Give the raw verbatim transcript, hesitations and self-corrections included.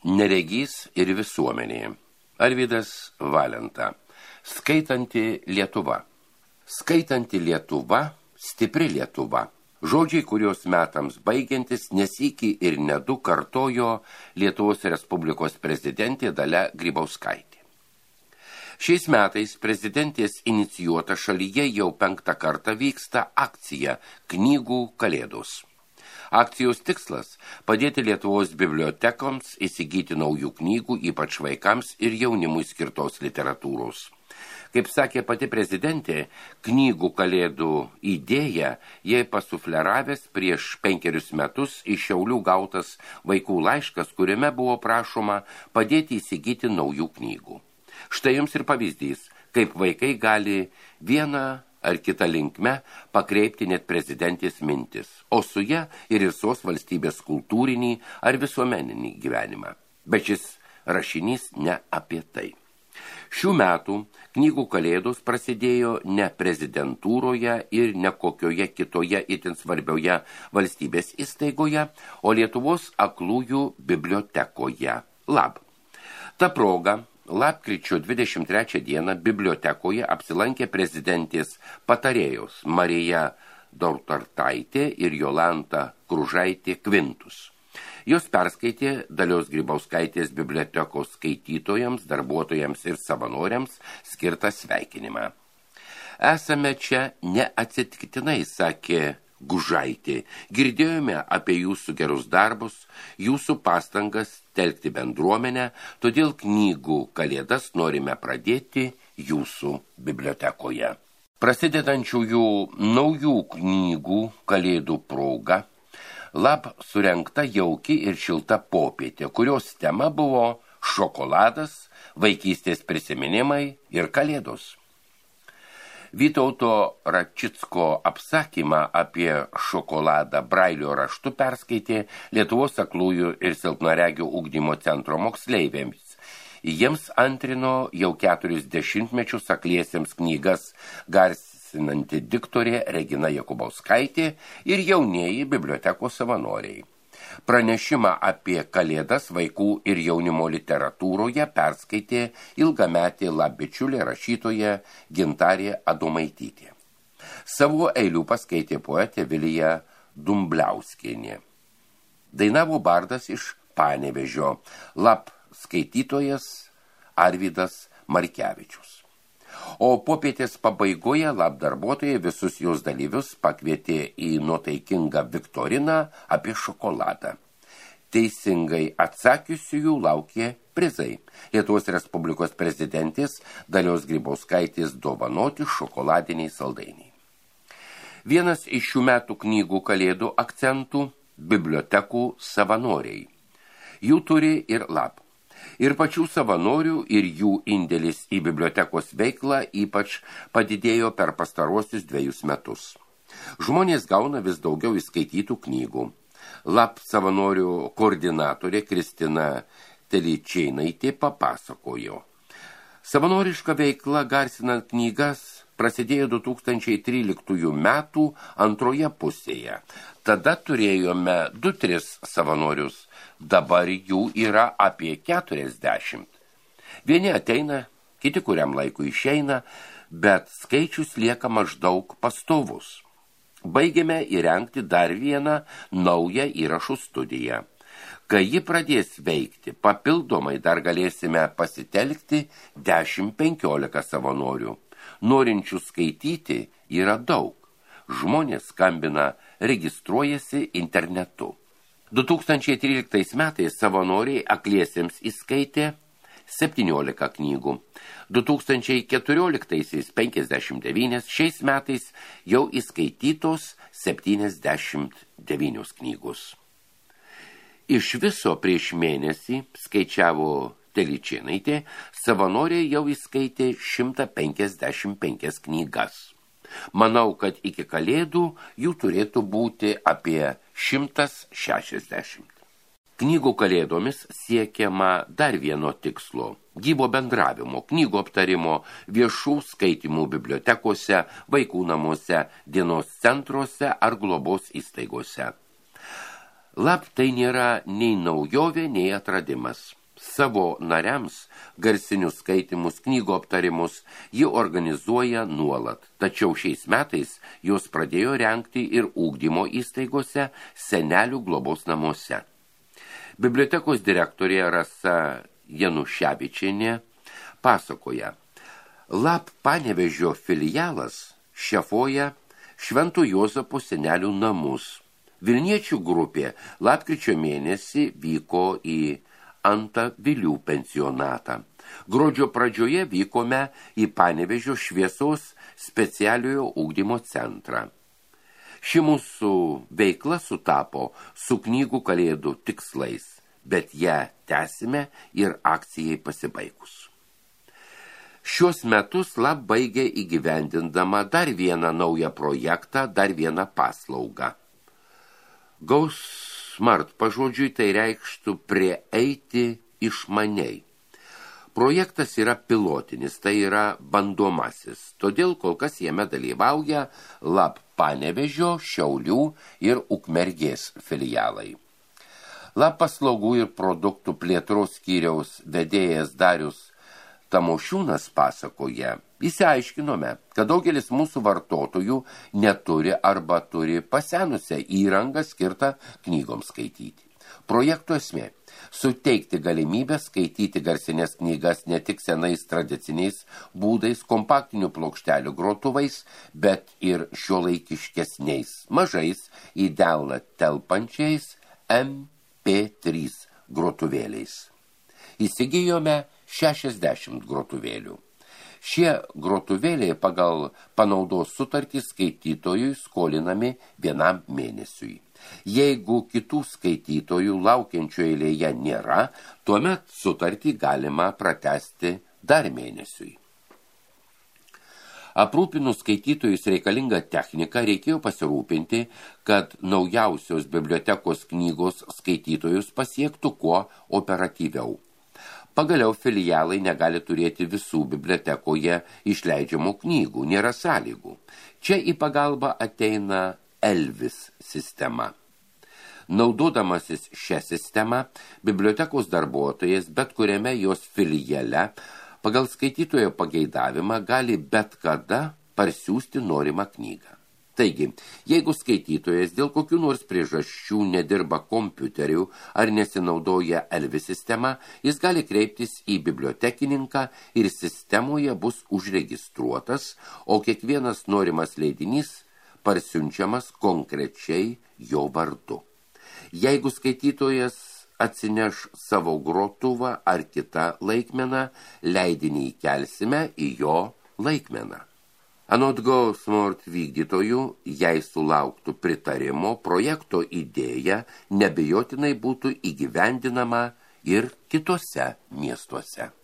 Neregys ir visuomenė. Arvydas Valenta. Skaitanti Lietuva. Skaitanti Lietuva, stipri Lietuva. Žodžiai, kurios metams baigiantis nesykį ir nedu kartojo Lietuvos Respublikos prezidentė Dalia Grybauskaitė. Šiais metais prezidentės inicijuota šalyje jau penktą kartą vyksta akcija Knygų kalėdos. Akcijos tikslas – padėti Lietuvos bibliotekoms įsigyti naujų knygų, ypač vaikams ir jaunimui skirtos literatūros. Kaip sakė pati prezidentė, knygų kalėdų idėja jai pasufleravęs prieš penkerius metus iš Šiaulių gautas vaikų laiškas, kuriame buvo prašoma padėti įsigyti naujų knygų. Štai jums ir pavyzdys, kaip vaikai gali vieną ar kitą linkme pakreipti net prezidentės mintis, o su ja ir visos valstybės kultūrinį ar visuomeninį gyvenimą. Bet šis rašinys ne apie tai. Šių metų knygų kalėdos prasidėjo ne prezidentūroje ir ne kokioje kitoje itin svarbioje valstybės įstaigoje, o Lietuvos aklųjų bibliotekoje. Lab. Ta proga lapkričio dvidešimt trečią dieną bibliotekoje apsilankė prezidentės patarėjos Marija Dautartaitė ir Jolanta Kružaitė Kvintus. Jos perskaitė Dalios Grybauskaitės bibliotekos skaitytojams, darbuotojams ir savanoriams skirtą sveikinimą. Esame čia neatsitiktinai, sakė Gužaitė. Girdėjome apie jūsų gerus darbus, jūsų pastangas telkti bendruomenę, todėl knygų kalėdas norime pradėti jūsų bibliotekoje. Prasidedančiųjų naujų knygų kalėdų proga Lab surengta jauki ir šilta popietė, kurios tema buvo šokoladas, vaikystės prisiminimai ir kalėdos. Vytauto Račicko apsakymą apie šokoladą Brailio raštu perskaitė Lietuvos aklųjų ir silpnaregių ugdymo centro moksleiviams. Jiems antrino jau keturis dešimtmečius akliesiems knygas garsinanti diktorė Regina Jakubauskaitė ir jaunieji bibliotekos savanoriai. Pranešimą apie kalėdas vaikų ir jaunimo literatūroje perskaitė ilgametė labbičiulė rašytoja Gintarė Adomaitytė. Savo eilių paskaitė poetė Vilija Dumbliauskienė. Dainavo bardas iš Panevėžio, lab skaitytojas Arvydas Markevičius. O popietės pabaigoje lab darbuotojai visus jos dalyvius pakvietė į nuotaikingą viktoriną apie šokoladą. Teisingai atsakiusiųjų laukė prizai. Lietuvos Respublikos prezidentės Dalios Grybauskaitės dovanoti šokoladiniai saldainiai. Vienas iš šių metų knygų kalėdų akcentų – bibliotekų savanoriai. Jų turi ir lab. Ir pačių savanorių ir jų indėlis į bibliotekos veiklą ypač padidėjo per pastaruosius dviejus metus. Žmonės gauna vis daugiau įskaitytų knygų. Lab savanorių koordinatorė Kristina Telyčėnaitė papasakojo. Savanoriška veikla garsinant knygas prasidėjo du tūkstančiai tryliktųjų metų antroje pusėje. Tada turėjome du tris savanorius. Dabar jų yra apie keturiasdešimt. Vieni ateina, kiti kuriam laiku išeina, bet skaičius lieka maždaug pastovus. Baigėme įrengti dar vieną naują įrašų studiją. Kai ji pradės veikti, papildomai dar galėsime pasitelkti dešimt penkiolika savanorių. Norinčių skaityti yra daug. Žmonės skambina, registruojasi internetu. du tūkstančiai tryliktais metais savanoriai akliesiems įskaitė septyniolika knygų. du tūkstančiai keturioliktaisiais penkiasdešimt devynios, šiais metais jau įskaitytos septyniasdešimt devynios knygos. Iš viso prieš mėnesį, skaičiavo Telyčėnaitė, savanoriai jau įskaitė šimtą penkiasdešimt penkias knygas. Manau, kad iki kalėdų jų turėtų būti apie šimtas šešiasdešimt. Knygų kalėdomis siekiama dar vieno tikslo – gyvo bendravimo, knygų aptarimo, viešų skaitymų bibliotekose, vaikų namuose, dienos centruose ar globos įstaigose. Lab tai nėra nei naujovė, nei atradimas. Savo nariams garsinius skaitimus, knygų aptarimus ji organizuoja nuolat, tačiau šiais metais jos pradėjo rengti ir ugdymo įstaigose senelių globos namuose. Bibliotekos direktorė Rasa Januševičienė pasakoja, Lab Panevėžio filialas šefuoja Švento Juozapo senelių namus. Vilniečių grupė lapkričio mėnesį vyko į Antavilių pensionatą. Gruodžio pradžioje vykome į Panevėžio šviesos specialiojo ugdymo centrą. Ši mūsų veikla sutapo su knygų kalėdų tikslais, bet ją tęsime ir akcijai pasibaigus. Šios metus Lab baigė įgyvendindama dar vieną naują projektą, dar vieną paslaugą. Gaus Smart pažodžiui tai reikštų prieiti išmaniai. Projektas yra pilotinis, tai yra bandomasis, todėl kol kas jame dalyvauja Lab Panevėžio, Šiaulių ir Ukmergės filialai. Lab paslaugų ir produktų plėtros skyriaus vedėjas Darius Tamošiūnas pasakoja, įsiaiškinome, kad daugelis mūsų vartotojų neturi arba turi pasenusią įrangą skirtą knygoms skaityti. Projekto esmė – suteikti galimybę skaityti garsinės knygas ne tik senais tradiciniais būdais, kompaktinių plokštelių grotuvais, bet ir šiuolaikiškesniais, mažais, į delną telpančiais em pė trys grotuvėliais. Įsigijome šešiasdešimt grotuvėlių. Šie grotuvėliai pagal panaudos sutartį skaitytojui skolinami vienam mėnesiui. Jeigu kitų skaitytojų laukiančių eilėje nėra, tuomet sutartį galima pratęsti dar mėnesiui. Aprūpinus skaitytojus reikalingą techniką reikėjo pasirūpinti, kad naujausios bibliotekos knygos skaitytojus pasiektų kuo operatyviau. Pagaliau filialai negali turėti visų bibliotekoje išleidžiamų knygų, nėra sąlygų. Čia į pagalbą ateina Elvis sistema. Naudodamasis šią sistemą, bibliotekos darbuotojas bet kuriame jos filiale pagal skaitytojo pageidavimą gali bet kada parsiųsti norimą knygą. Taigi, jeigu skaitytojas dėl kokių nors priežasčių nedirba kompiuteriu ar nesinaudoja Elvis sistema, jis gali kreiptis į bibliotekininką ir sistemoje bus užregistruotas, o kiekvienas norimas leidinys parsiunčiamas konkrečiai jo vardu. Jeigu skaitytojas atsineš savo grotuvą ar kitą laikmeną, leidinį įkelsime į jo laikmeną. Anot Go Smart vykdytojų, jei sulauktų pritarimo, projekto idėja nebejotinai būtų įgyvendinama ir kitose miestuose.